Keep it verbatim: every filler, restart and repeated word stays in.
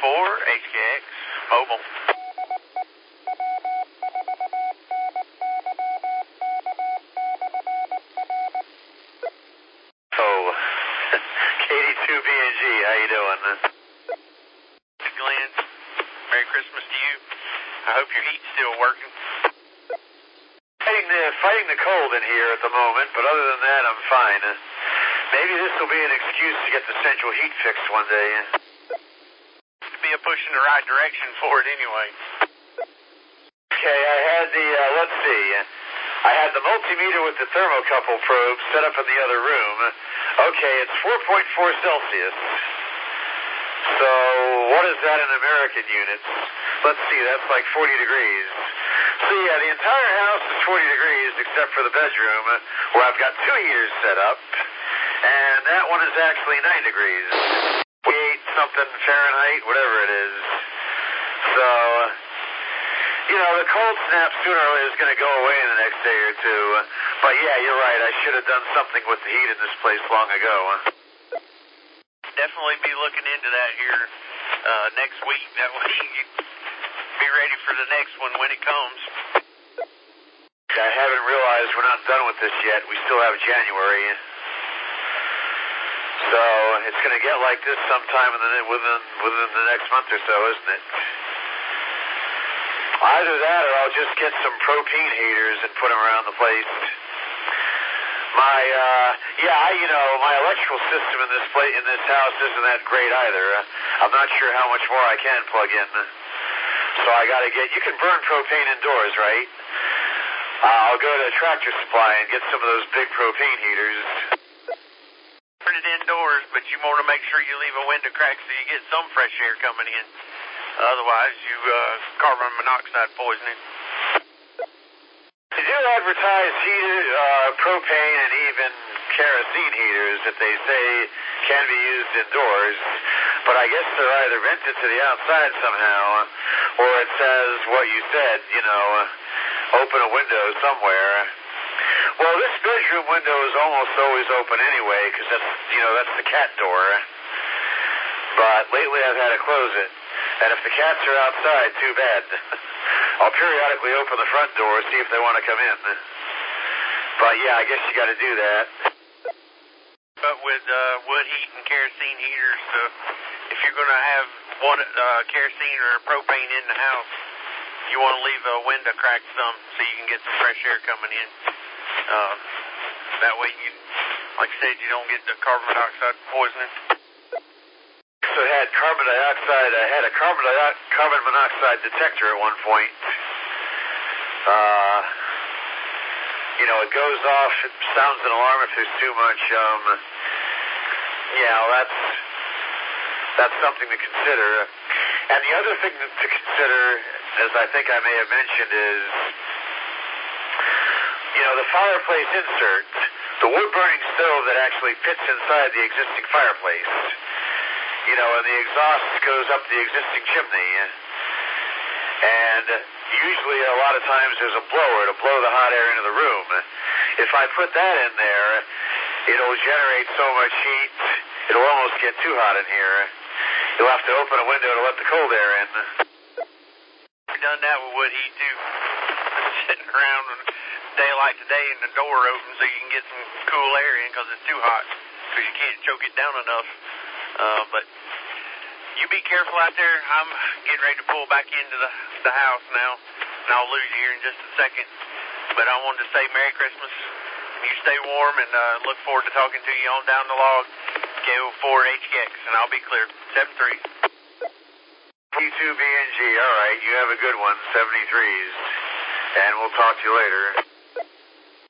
four H K X mobile. Oh, K D two B N G, how you doing? Glenn, Merry Christmas to you. I hope your heat's still working. Fighting the, fighting the cold in here at the moment, but other than that, I'm fine. Maybe this will be an excuse to get the central heat fixed one day. To be a push in the right direction for it anyway. Okay, I had the, uh, let's see, I had the multimeter with the thermocouple probe set up in the other room. Okay, it's four point four Celsius. So, what is that in American units? Let's see, that's like forty degrees. So yeah, the entire house is forty degrees except for the bedroom, where I've got two heaters set up, and that one is actually nine degrees. eight something Fahrenheit, whatever it is. So, you know, the cold snap sooner or later is going to go away in the next day or two. But yeah, you're right, I should have done something with the heat in this place long ago. Definitely be looking into that here uh, next week. That way you can be ready for the next one when it comes. I haven't realized we're not done with this yet. We still have January. So it's going to get like this sometime in the, within, within the next month or so, isn't it? Either that or I'll just get some propane heaters and put them around the place. My, uh, yeah, I, you know, my electrical system in this place, in this house isn't that great either. Uh, I'm not sure how much more I can plug in. So I gotta get, you can burn propane indoors, right? Uh, I'll go to Tractor Supply and get some of those big propane heaters. Burn it indoors, but you want to make sure you leave a window crack so you get some fresh air coming in. Otherwise, you, uh, carbon monoxide poisoning. They do advertise heater, uh, propane and even kerosene heaters that they say can be used indoors, but I guess they're either vented to the outside somehow, or it says what you said, you know, open a window somewhere. Well, this bedroom window is almost always open anyway, because that's, you know, that's the cat door. But lately I've had to close it, and if the cats are outside, too bad. I'll periodically open the front door, see if they want to come in. But yeah, I guess you got to do that. But with uh, wood heat and kerosene heaters, uh, if you're going to have one uh, kerosene or propane in the house, you want to leave a window cracked some so you can get some fresh air coming in. Uh, that way, you, like I said, you don't get the carbon monoxide poisoning. So it had carbon dioxide, I had a carbon, di- carbon monoxide detector at one point. Uh, you know, it goes off, it sounds an alarm if there's too much. Um, yeah, well, that's, that's something to consider. And the other thing to consider, as I think I may have mentioned, is, you know, the fireplace insert, the wood-burning stove that actually fits inside the existing fireplace. You know, and the exhaust goes up the existing chimney. And usually a lot of times there's a blower to blow the hot air into the room. If I put that in there, it'll generate so much heat, it'll almost get too hot in here. You'll have to open a window to let the cold air in. We've done that with wood heat too. Sitting around on a day like today and the door open so you can get some cool air in because it's too hot. Because you can't choke it down enough. Uh, but you be careful out there. I'm getting ready to pull back into the, the house now, and I'll lose you here in just a second. But I wanted to say Merry Christmas. You stay warm, and uh, look forward to talking to you on down the log, K O four H K X, and I'll be clear. seven three. P two B N G, all right. You have a good one, seventy-threes. And we'll talk to you later.